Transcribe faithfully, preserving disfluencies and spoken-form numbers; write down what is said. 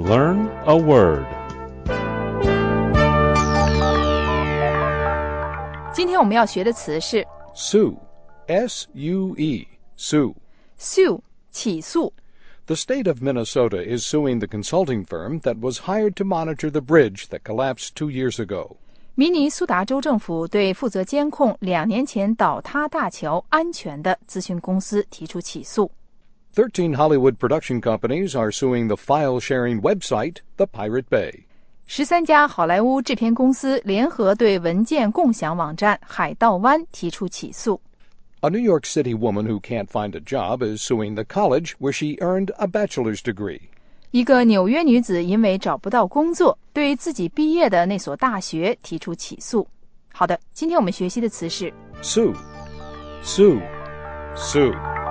Learn a word. 今天我们要学的词是 Sue, S U E, sue. sue 起诉。 The state of Minnesota is suing the consulting firm that was hired to monitor the bridge that collapsed two years ago. 明尼苏达州政府对负责监控两年前倒塌大桥安全的咨询公司提出起诉。 Thirteen Hollywood production companies are suing the file-sharing website, The Pirate Bay. 十三家好莱坞制片公司联合对文件共享网站海盗湾提出起诉。 A New York City woman who can't find a job is suing the college where she earned a bachelor's degree. 一个纽约女子因为找不到工作，对自己毕业的那所大学提出起诉。好的，今天我们学习的词是 Sue, sue, sue.